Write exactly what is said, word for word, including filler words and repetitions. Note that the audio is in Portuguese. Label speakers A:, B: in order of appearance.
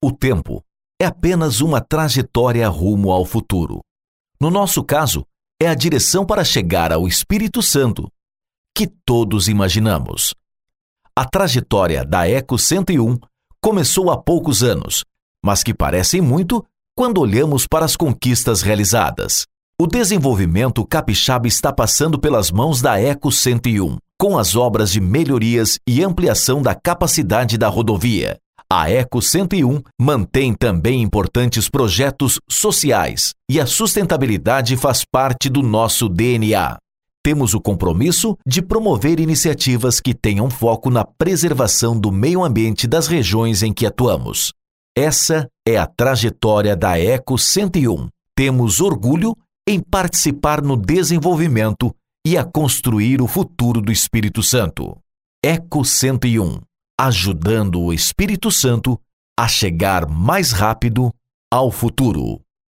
A: O tempo é apenas uma trajetória rumo ao futuro. No nosso caso, é a direção para chegar ao Espírito Santo, que todos imaginamos. A trajetória da Eco cento e um começou há poucos anos, mas que parecem muito quando olhamos para as conquistas realizadas. O desenvolvimento capixaba está passando pelas mãos da Eco cento e um, com as obras de melhorias e ampliação da capacidade da rodovia. A Eco cento e um mantém também importantes projetos sociais e a sustentabilidade faz parte do nosso D N A. Temos o compromisso de promover iniciativas que tenham foco na preservação do meio ambiente das regiões em que atuamos. Essa é a trajetória da Eco cento e um. Temos orgulho em participar no desenvolvimento e a construir o futuro do Espírito Santo. Eco cento e um, ajudando o Espírito Santo a chegar mais rápido ao futuro.